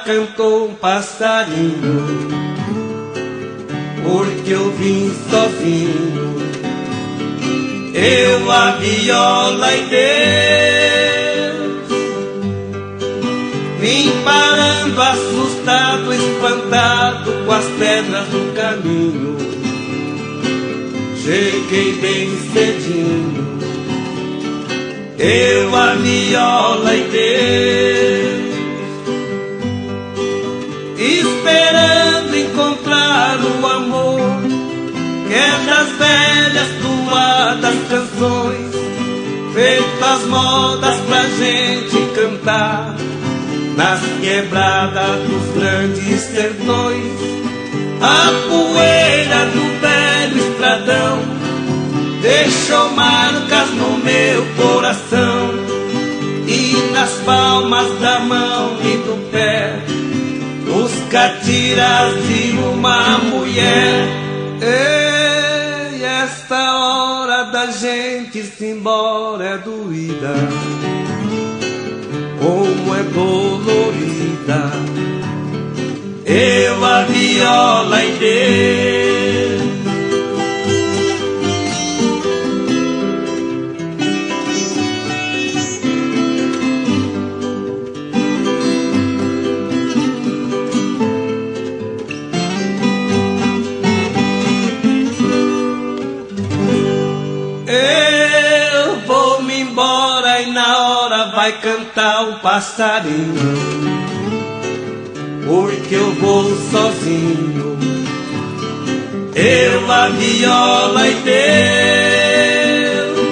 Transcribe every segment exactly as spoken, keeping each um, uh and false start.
cantou um passarinho, porque eu vim sozinho, eu, a viola e Deus. Vim parando assustado, espantado com as pedras do caminho. Cheguei bem cedinho, eu, a viola e Deus, esperando encontrar o amor que é das velhas toadas canções, feitas modas pra gente cantar nas quebradas dos grandes sertões. A poeira do velho estradão deixou marcas no meu coração, e nas palmas da mão e do pé os catiras de uma mulher. Ei, esta hora da gente ir-se embora é doída, como é dolorida, eu, a viola e Deus. Eu vou-me embora e na hora vai cantar um passarinho, porque eu vou sozinho, eu, a viola e Deus.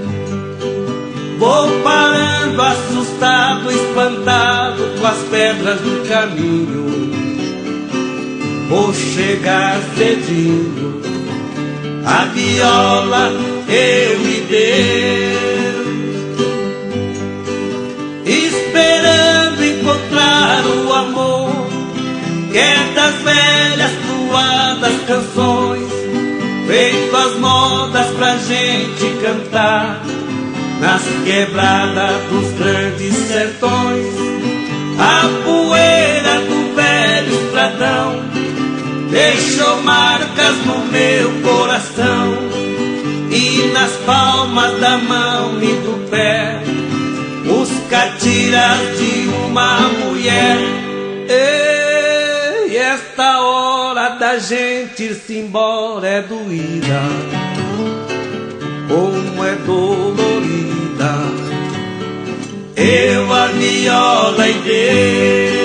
Vou parando assustado, espantado com as pedras do caminho. Vou chegar cedinho, a viola, eu e Deus, esperando encontrar o amor que é das velhas toadas canções, feito as modas pra gente cantar nas quebradas dos grandes sertões. A poeira do velho estradão deixou marcas no meu coração, e nas palmas da mão e do pé os catiras de uma mulher. Ei, esta hora da gente ir-se embora é doída, como é dolorida, eu, a viola e Deus.